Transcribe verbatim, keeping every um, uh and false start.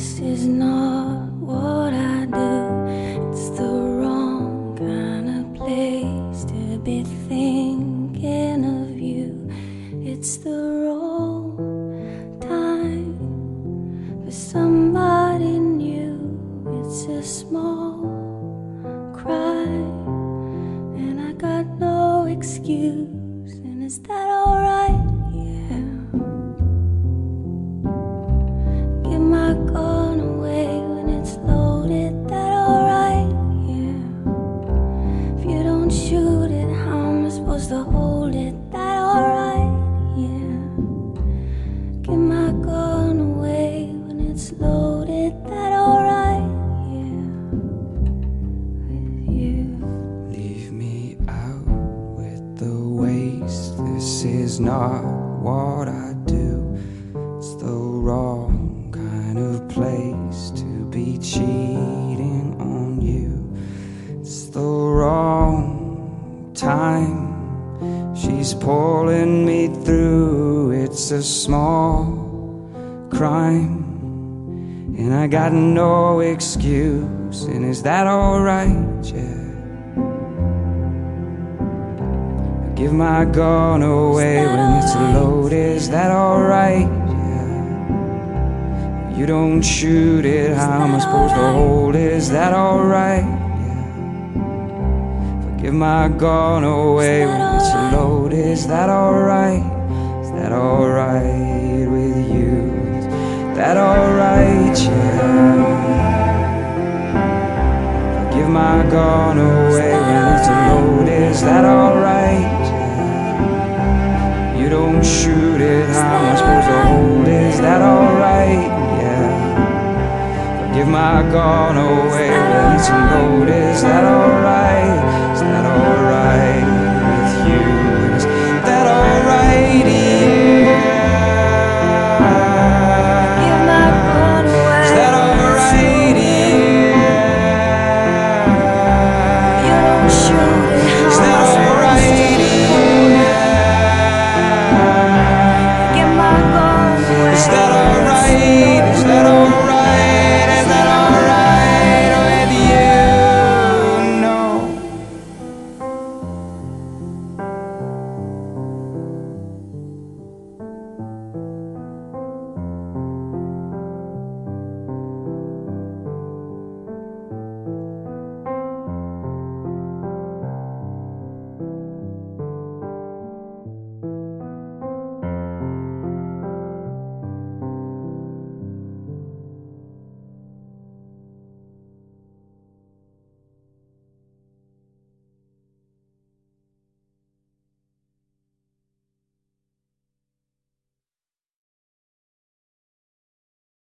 This is not what I do. It's the wrong kind of place to be thinking of you. It's the wrong time for somebody new. It's a small cry, and I got no excuse. And is that alright? Yeah. Give my gun away when it's loaded. That alright? Yeah. If you don't shoot it, how am I supposed to hold it? That alright? Yeah. Give my gun away when it's loaded. That alright? Yeah. With you. Leave me out with the waste. This is not what I do. It's the wrong kind of place to be cheating on you. It's the wrong time. She's pulling me through. It's a small crime, and I got no excuse. And is that alright? Yeah. I give my gun away when it's loaded. Is that alright? Yeah. You don't shoot it, how am I supposed to hold it? Is that alright? Yeah. If I give my gun away when it's loaded. Is that alright? Is that alright with you? Is that alright? Yeah. Give my gun away when it's loaded. Is that alright? Yeah. You don't shoot it, how am I supposed to hold it? Is that alright? Yeah. Give my gun away when it's loaded. Is that alright?